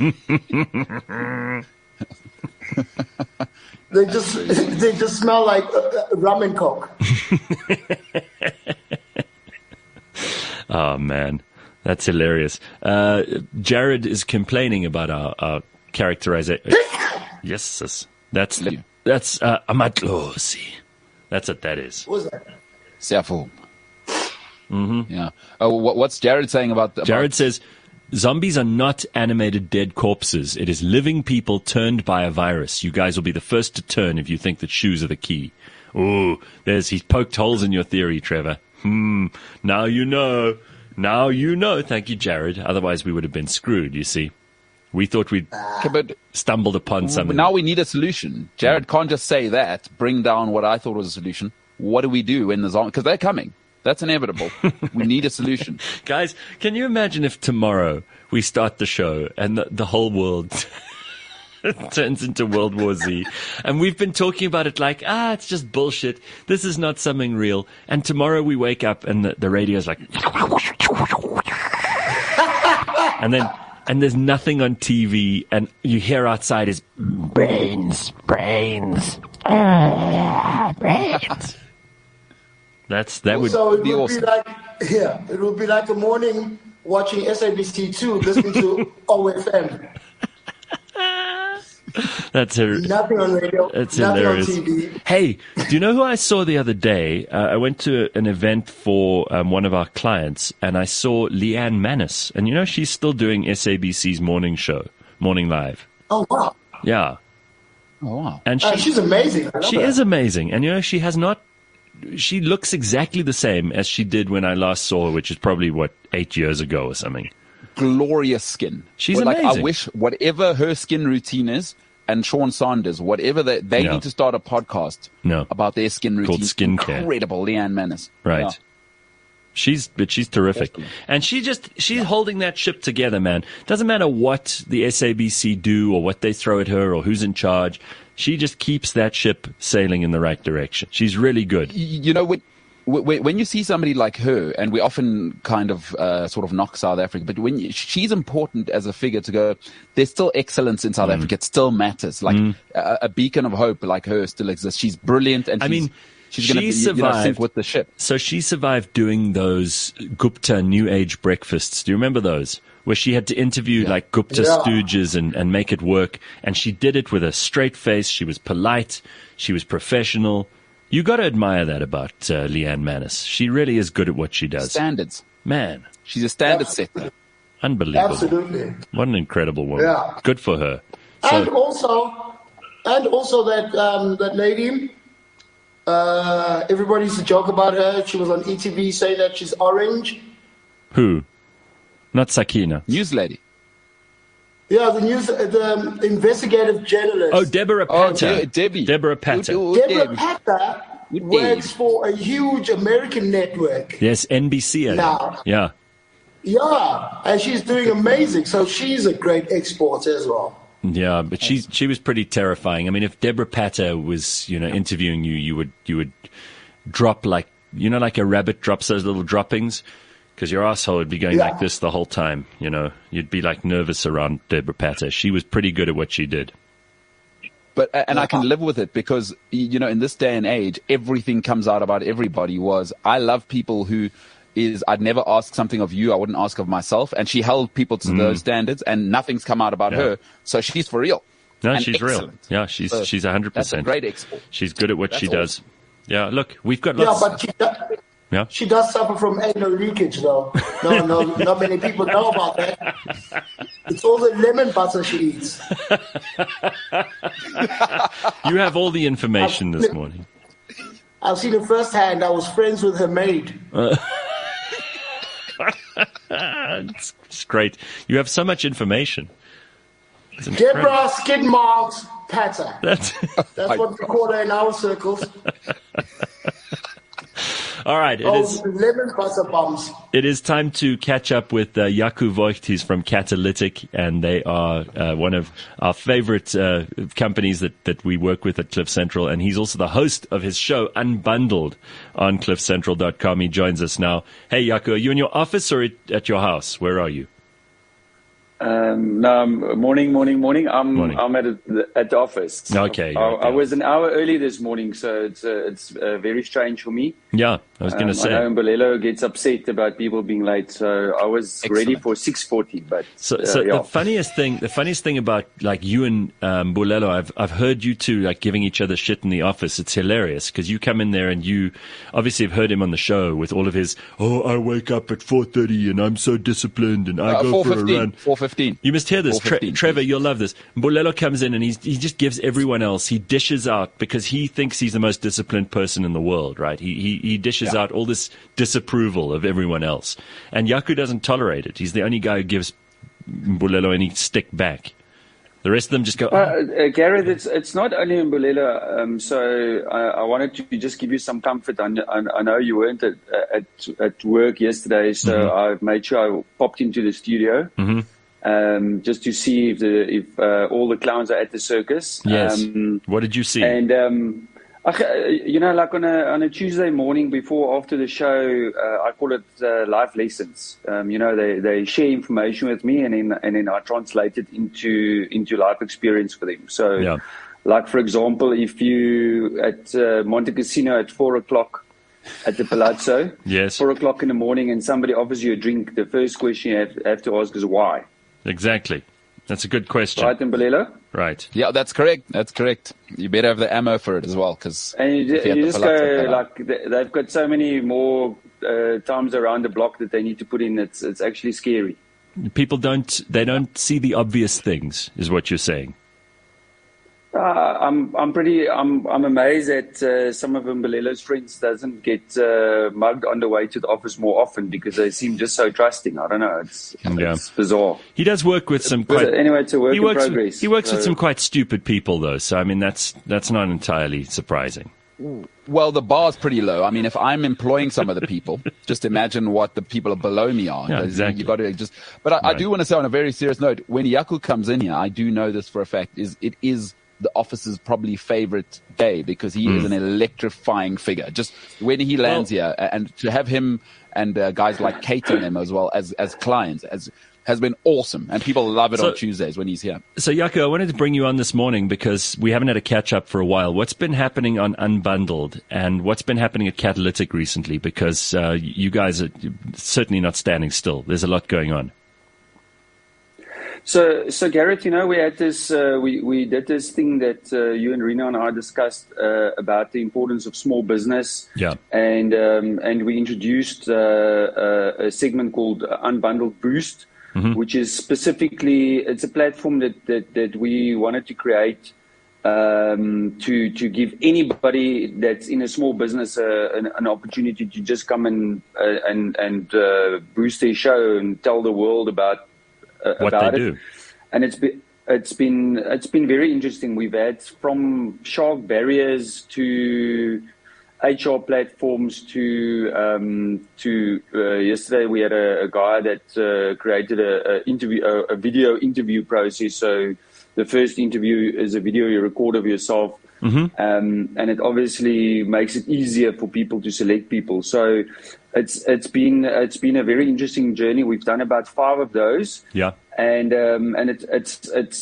They just smell like rum and coke. Oh man, That's hilarious. Jared is complaining about our characterization. Yes, sis. That's amatlosi. That's what that is. What was that? Seafoam. Mm-hmm. Yeah. Oh, what's Jared saying about? Jared says, zombies are not animated dead corpses. It is living people turned by a virus. You guys will be the first to turn if you think that shoes are the key. Ooh, he's poked holes in your theory, Trevor. Now you know. Now you know. Thank you, Jared. Otherwise, we would have been screwed, you see. We thought we'd stumbled upon something. Now we need a solution. Jared can't just say that, bring down what I thought was a solution. What do we do when the zombies... Because they're coming. That's inevitable. We need a solution. Guys, can you imagine if tomorrow we start the show and the whole world turns into World War Z? And we've been talking about it like, it's just bullshit. This is not something real. And tomorrow we wake up and the radio's like... and there's nothing on TV, and you hear outside is brains. That would be awesome. It would be like a morning watching SABC2, listening to OFM. Nothing on radio. That's nothing hilarious. on TV. Hey, do you know who I saw the other day? I went to an event for one of our clients, and I saw Leanne Manis, and she's still doing SABC's morning show, Morning Live. Oh wow! Yeah. Oh wow! And she's amazing. She is amazing, and she has not. She looks exactly the same as she did when I last saw her, which is probably 8 years ago or something. Glorious skin. She's amazing. I wish whatever her skin routine is, and Sean Sanders, whatever they need to start a podcast about their skin routine. Called Skincare. Incredible, Leanne Manis. Right. Yeah. She's terrific. And she's holding that ship together, man. Doesn't matter what the SABC do or what they throw at her or who's in charge. She just keeps that ship sailing in the right direction. She's really good. When you see somebody like her, and we often kind of sort of knock South Africa, but she's important as a figure to go, there's still excellence in South Africa. It still matters. Like a beacon of hope like her still exists. She's brilliant, and she's going to sink with the ship. So she survived doing those Gupta New Age breakfasts. Do you remember those? Where she had to interview like Gupta stooges and make it work. And she did it with a straight face. She was polite. She was professional. You got to admire that about Leanne Manis. She really is good at what she does. Standards. Man. She's a standard setter. Unbelievable. Absolutely. What an incredible woman. Yeah. Good for her. And also that lady, everybody used to joke about her. She was on ETV saying that she's orange. Who? Not Sakina. News lady. Yeah, the investigative journalist. Oh, Deborah Patta. Debbie. Deborah Patta. Deborah Patta works for a huge American network. Yes, NBC. Now. Yeah. Yeah, and she's doing amazing. So she's a great export as well. Yeah, but she was pretty terrifying. I mean, if Deborah Patta was, interviewing you, you would drop like a rabbit drops those little droppings. Because your asshole would be going like this the whole time, You'd be like nervous around Deborah Patta. She was pretty good at what she did. But I can live with it because, in this day and age, everything comes out about everybody I love people who I'd never ask something of you I wouldn't ask of myself. And she held people to those standards and nothing's come out about her. So she's for real. No, she's excellent. Real. Yeah, she's 100%. That's a great export. She's good at what she does. Yeah, look, we've got lots. Yeah, she does suffer from anal leakage, though. No, not many people know about that. It's all the lemon butter she eats. You have all the information this morning. I've seen it firsthand. I was friends with her maid. It's great. You have so much information. Deborah Skid Marks Patta. That's what we call her in our circles. All right. Lemon butter bombs. It is time to catch up with Jaco Voigt. He's from Catalytic, and they are one of our favorite companies that we work with at Cliff Central. And he's also the host of his show, Unbundled, on cliffcentral.com. He joins us now. Hey, Jaco, are you in your office or at your house? Where are you? No, morning. I'm at the office. Okay. I was an hour early this morning, so it's very strange for me. Yeah, I was going to say. I know Mbolelo gets upset about people being late, so I was ready for 6:40. But the funniest thing about like you and Mbolelo, I've heard you two like giving each other shit in the office. It's hilarious because you come in there and you obviously have heard him on the show with all of his, I wake up at 4:30 and I'm so disciplined and I go for a run. 4:15. You must hear this. Trevor, you'll love this. Mbolelo comes in and he just gives everyone else, he dishes out because he thinks he's the most disciplined person in the world, right? He dishes out all this disapproval of everyone else. And Yaku doesn't tolerate it. He's the only guy who gives Mbolelo any stick back. The rest of them just go, Gareth, it's not only in Mbolelo. So I wanted to just give you some comfort. I know you weren't at work yesterday, so I've made sure I popped into the studio. Just to see if all the clowns are at the circus. Yes. What did you see? And like on a Tuesday morning before after the show, I call it life lessons. They share information with me, and then I translate it into life experience for them. So, like for example, if you at Monte Casino at 4:00 at the Palazzo, 4:00 in the morning, and somebody offers you a drink, the first question you have to ask is why. Exactly. That's a good question. Right, Mbolelo? Right. Yeah, that's correct. You better have the ammo for it as well. And you just go, like, they've got so many more times around the block that they need to put in. It's actually scary. People don't see the obvious things, is what you're saying. I'm amazed that some of Mbelelo's friends doesn't get mugged on the way to the office more often because they seem just so trusting. I don't know. It's bizarre. He does work with some quite. Anyway, it's a work in progress. He works with some quite stupid people, though. So I mean, that's not entirely surprising. Well, the bar's pretty low. I mean, if I'm employing some of the people, just imagine what the people below me are. Yeah, exactly. You got to just. But I do want to say on a very serious note, when Yaku comes in here, I do know this for a fact. It is the office's probably favorite day because he is an electrifying figure. Just when he lands here, and to have him and guys like Kate and them as well as clients has been awesome, and people love it on Tuesdays when he's here. So Yaku, I wanted to bring you on this morning because we haven't had a catch up for a while. What's been happening on Unbundled, and what's been happening at Catalytic recently? Because you guys are certainly not standing still. There's a lot going on. So Gareth, we had this, we did this thing that you and Rena and I discussed about the importance of small business. Yeah. And we introduced a segment called Unbundled Boost, which is specifically, it's a platform that we wanted to create to give anybody that's in a small business an opportunity to just come and boost their show and tell the world about what they do. And it's been very interesting. We've had from shark barriers to HR platforms to yesterday we had a guy that created a video interview process. So the first interview is a video you record of yourself. And it obviously makes it easier for people to select people. So it's been a very interesting journey. We've done about 5 of those. Yeah. And it's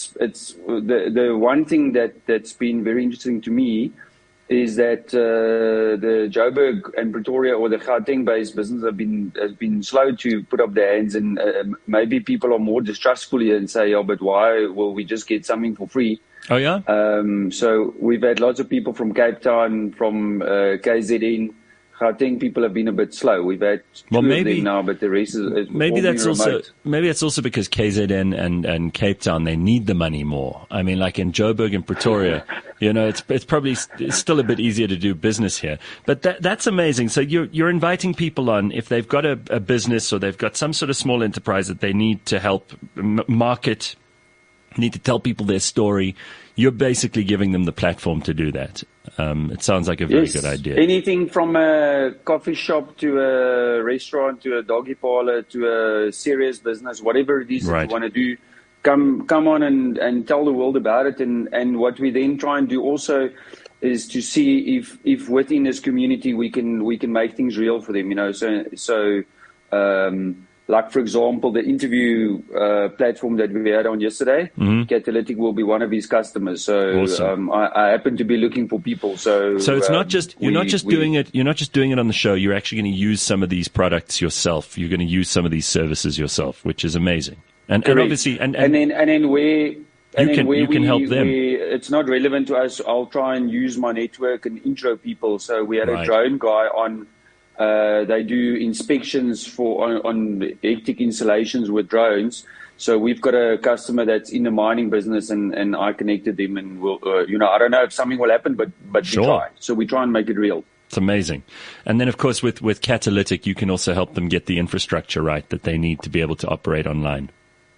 the one thing that's been very interesting to me is that the Joburg and Pretoria or the Gauteng-based business has been slow to put up their hands, and maybe people are more distrustful here and say, but why will we just get something for free? Oh, yeah? So we've had lots of people from Cape Town, from KZN. Gauteng people have been a bit slow. We've had two of them now, but the rest is maybe that's also because KZN and Cape Town, they need the money more. I mean, like in Joburg and Pretoria, it's probably still a bit easier to do business here. But that's amazing. So you're inviting people on if they've got a business or they've got some sort of small enterprise that they need to help market, need to tell people their story. You're basically giving them the platform to do that. It sounds like a very good idea. Anything from a coffee shop to a restaurant to a doggy parlor to a serious business, whatever it is that you want to do, come on and tell the world about it. And what we then try and do also is to see if within this community we can make things real for them. So Like, for example, the interview platform that we had on yesterday, Catalytic will be one of his customers. So Awesome. I happen to be looking for people. So it's not just you're not just doing it on the show. You're actually going to use some of these products yourself. You're going to use some of these services yourself, which is amazing. And obviously, and then where. And you can help them. It's not relevant to us. I'll try and use my network and intro people. So we had Right. a drone guy on. They do inspections on hectic installations with drones. So we've got a customer that's in the mining business, and I connected them, and we'll, I don't know if something will happen, but Sure. we try. So we try and make it real. It's amazing. And then, of course, with Catalytic, you can also help them get the infrastructure right that they need to be able to operate online.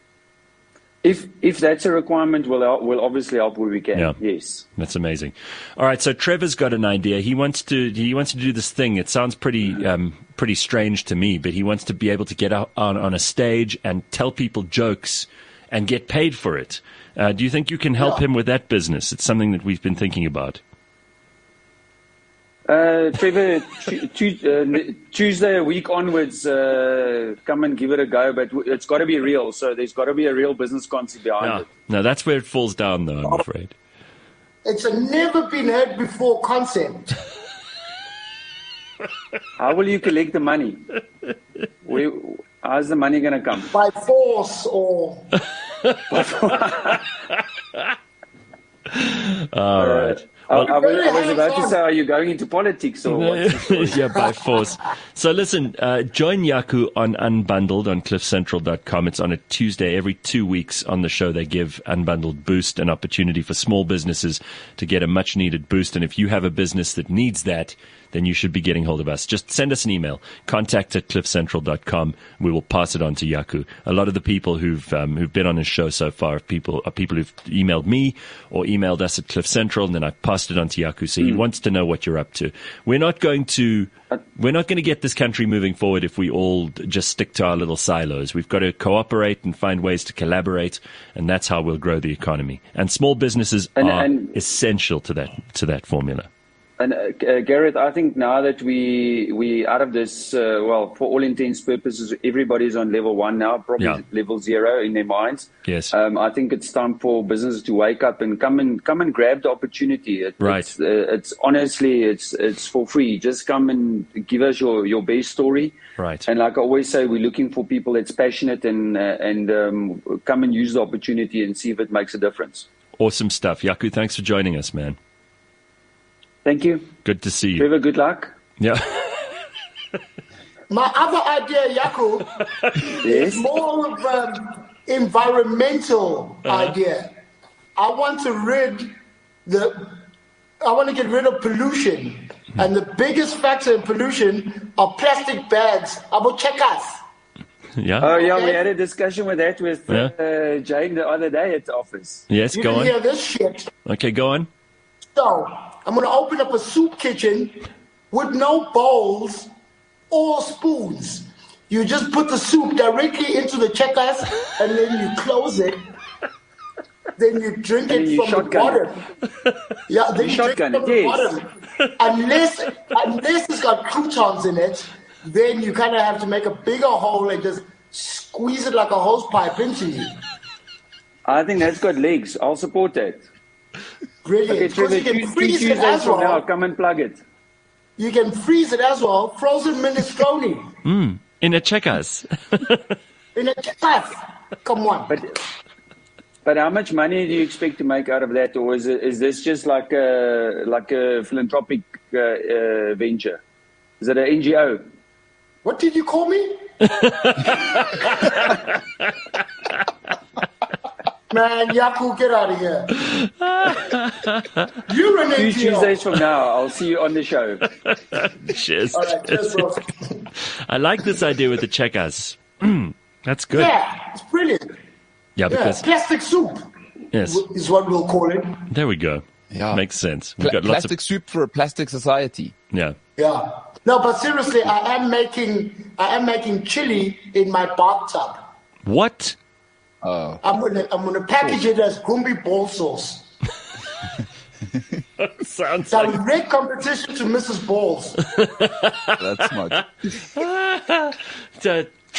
If that's a requirement, we'll obviously help where we can. Yeah. Yes. That's amazing. All right, so Trevor's got an idea. He wants to do this thing. It sounds pretty strange to me, but he wants to be able to get out on a stage and tell people jokes and get paid for it. Do you think you can help him with that business? It's something that we've been thinking about. Trevor, Tuesday a week onwards, come and give it a go, but it's got to be real. So there's got to be a real business concept behind it. No, that's where it falls down, though, I'm afraid. It's a never been heard before concept. How will you collect the money? How's the money going to come? By force or... All right. I was about to say, are you going into politics or what? Yeah, by force. So listen, join Yaku on Unbundled on cliffcentral.com. It's on a Tuesday every 2 weeks. On the show, they give Unbundled Boost, an opportunity for small businesses to get a much needed boost. And if you have a business that needs that, then you should be getting hold of us. Just send us an email, contact@cliffcentral.com. We will pass it on to Yaku. A lot of the people who've been on his show so far are people who've emailed me or emailed us at Cliff Central, and then I passed it on to Yaku. So he wants to know what you're up to. We're not going to get this country moving forward if we all just stick to our little silos. We've got to cooperate and find ways to collaborate, and that's how we'll grow the economy. And small businesses are essential to that formula. And Gareth, I think now that we out of this, for all intents purposes, everybody's on level 1 now, probably level 0 in their minds. Yes. I think it's time for businesses to wake up and come and grab the opportunity. It's honestly, it's for free. Just come and give us your best story. Right. And like I always say, we're looking for people that's passionate and come and use the opportunity and see if it makes a difference. Awesome stuff. Yaku, thanks for joining us, man. Thank you. Good to see you. Trevor, good luck. Yeah. My other idea, Yaku, is more of an environmental idea. I want to get rid of pollution. And the biggest factor in pollution are plastic bags. About check us. Yeah. Oh, yeah, we had a discussion with Jane the other day at the office. Yes, You go can on. hear this shit. Okay, go on. So, I'm going to open up a soup kitchen with no bowls or spoons. You just put the soup directly into the checkers and then you close it. Then you drink it from the bottom. Yeah, then you drink it from the bottom. Unless it's got croutons in it, then you kind of have to make a bigger hole and just squeeze it like a hose pipe into you. I think that's got legs. I'll support that. Brilliant. Okay, Because you can freeze it as well. Now, come and plug it. You can freeze it as well. Frozen minestrone. In a checkers. In a checkers. Come on. But how much money do you expect to make out of that, or is this just like a philanthropic venture? Is it an NGO? What did you call me? Man, Yaku, get out of here. You're an 2 NGO. Tuesdays from now, I'll see you on the show. Cheers. All right, cheers, bro. I like this idea with the checkers. That's good. Yeah, it's brilliant. Yeah, because plastic soup yes, is what we'll call it. there we go. Yeah. Makes sense. We've got lots Plastic soup for a plastic society. of yeah. Yeah. No, but seriously, I am making chili in my bathtub. What? Oh, I'm gonna package it as Gumbi ball sauce. Sounds like Direct competition to Mrs. Balls. that's smart.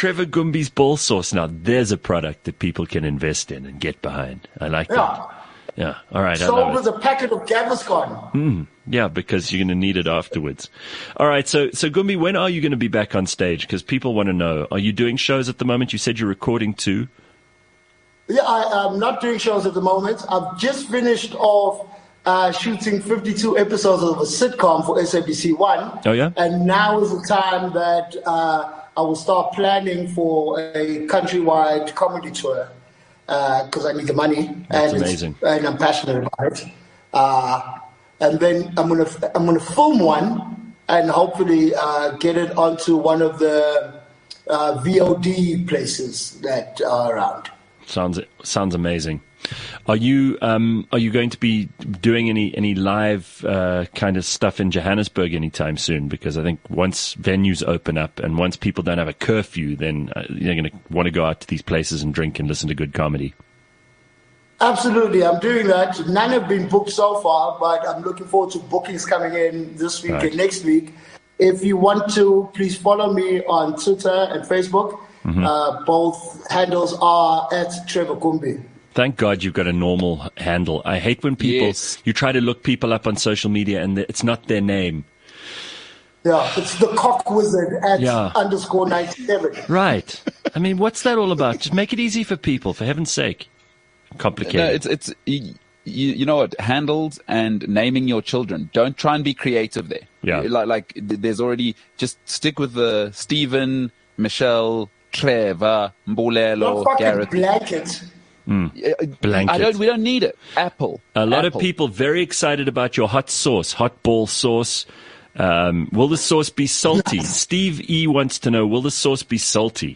Trevor Gumbi's ball sauce. Now, there's a product that people can invest in and get behind. I like that. Yeah. All right. Sold with a packet of Gaviscon. Yeah, because you're going to need it afterwards. All right. So Gumbi, when are you going to be back on stage? Because people want to know. Are you doing shows at the moment? You said you're recording too. Yeah, I'm not doing shows at the moment. I've just finished off shooting 52 episodes of a sitcom for SABC One. Oh, yeah? And now is the time that I will start planning for a countrywide comedy tour because I need the money. That's amazing. And I'm passionate about it. And then I'm gonna film one and hopefully get it onto one of the VOD places that are around. Sounds amazing. Are you going to be doing any live kind of stuff in Johannesburg anytime soon? Because I think once venues open up and once people don't have a curfew, then you're going to want to go out to these places and drink and listen to good comedy. Absolutely, I'm doing that. None have been booked so far, but I'm looking forward to bookings coming in this week and next week. If you want to, please follow me on Twitter and Facebook. Both handles are at Trevor Gumbi. Thank God you've got a normal handle. I hate when people, you try to look people up on social media and it's not their name. Yeah, it's the cock wizard at _97. Right. I mean, what's that all about? Just make it easy for people, for heaven's sake. Complicated. No, it's you know what? Handles and naming your children. Don't try and be creative there. Yeah. Like there's already, just stick with the Stephen, Michelle, Trevor, Mbulelo, Gareth. Blanket. Blanket. We don't need it. Apple. A lot of people very excited about your hot ball sauce. Will the sauce be salty? Steve E wants to know, will the sauce be salty?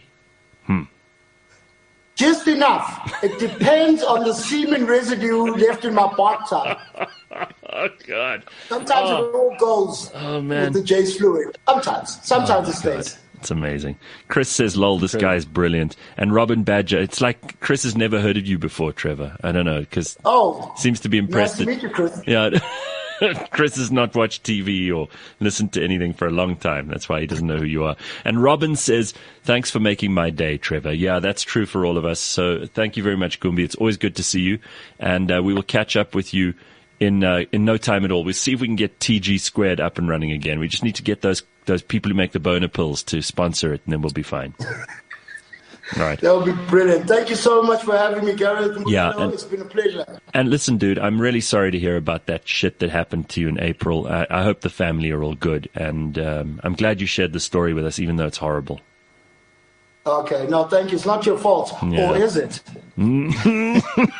Just enough. It depends on the semen residue left in my bathtub. Oh, God. Sometimes it all goes with the J's fluid. Sometimes it stays. It's amazing. Chris says, lol, this guy is brilliant. And Robin Badger, it's like Chris has never heard of you before, Trevor. I don't know, because seems to be impressed. Nice to meet you, Chris. Yeah. Chris has not watched TV or listened to anything for a long time. That's why he doesn't know who you are. And Robin says, thanks for making my day, Trevor. Yeah, that's true for all of us. So thank you very much, Gumbi. It's always good to see you. And we will catch up with you in no time at all. We'll see if we can get TG Squared up and running again. We just need to get those people who make the boner pills to sponsor it, and then we'll be fine. All right. That would be brilliant. Thank you so much for having me, Gareth. Yeah, it's been a pleasure. And listen, dude, I'm really sorry to hear about that shit that happened to you in April. I hope the family are all good, and I'm glad you shared the story with us, even though it's horrible. Okay, no, thank you. It's not your fault. Yeah. Or is it? No,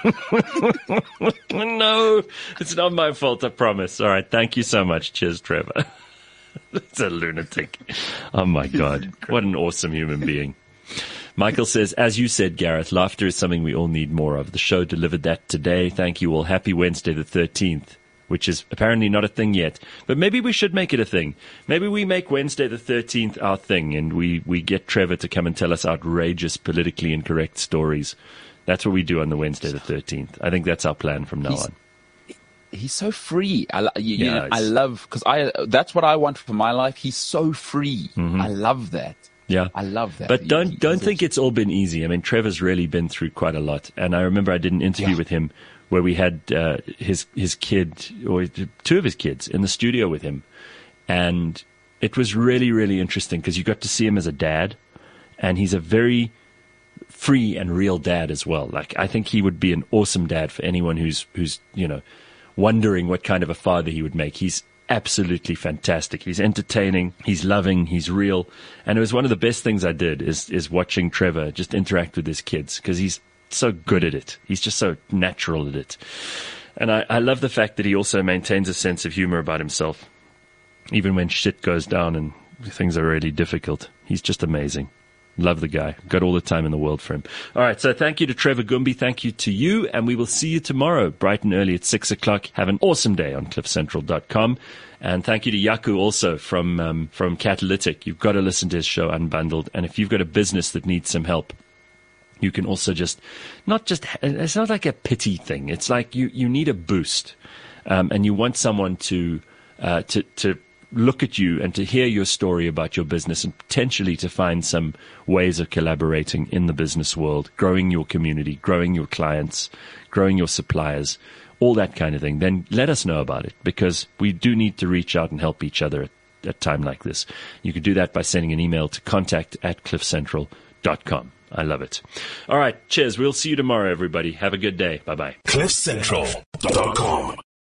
it's not my fault, I promise. All right, thank you so much. Cheers, Trevor. That's a lunatic. Oh, my God. What an awesome human being. Michael says, as you said, Gareth, laughter is something we all need more of. The show delivered that today. Thank you all. Happy Wednesday the 13th, which is apparently not a thing yet. But maybe we should make it a thing. Maybe we make Wednesday the 13th our thing, and we get Trevor to come and tell us outrageous, politically incorrect stories. That's what we do on the Wednesday the 13th. I think that's our plan from now on. He's so free. I love, because that's what I want for my life. He's so free. I love that. Yeah. I love that. But don't think it's all been easy. I mean, Trevor's really been through quite a lot. And I remember I did an interview with him where we had his kid, or two of his kids, in the studio with him. And it was really, really interesting because you got to see him as a dad. And he's a very free and real dad as well. Like, I think he would be an awesome dad for anyone who's wondering what kind of a father he would make. He's absolutely fantastic. He's entertaining, he's loving, he's real. And it was one of the best things I did is watching Trevor just interact with his kids, because he's so good at it. He's just so natural at it. And I love the fact that he also maintains a sense of humor about himself, even when shit goes down and things are really difficult. He's just amazing. Love the guy. Got all the time in the world for him. All right, so thank you to Trevor Gumbi. Thank you to you, and we will see you tomorrow, bright and early at 6 o'clock. Have an awesome day on cliffcentral.com. And thank you to Yaku also from Catalytic. You've got to listen to his show, Unbundled. And if you've got a business that needs some help, you can also it's not like a pity thing. It's like you need a boost, and you want someone to look at you and to hear your story about your business and potentially to find some ways of collaborating in the business world, growing your community, growing your clients, growing your suppliers, all that kind of thing, then let us know about it, because we do need to reach out and help each other at a time like this. You can do that by sending an email to contact@cliffcentral.com. I love it. All right. Cheers. We'll see you tomorrow, everybody. Have a good day. Bye-bye. CliffCentral.com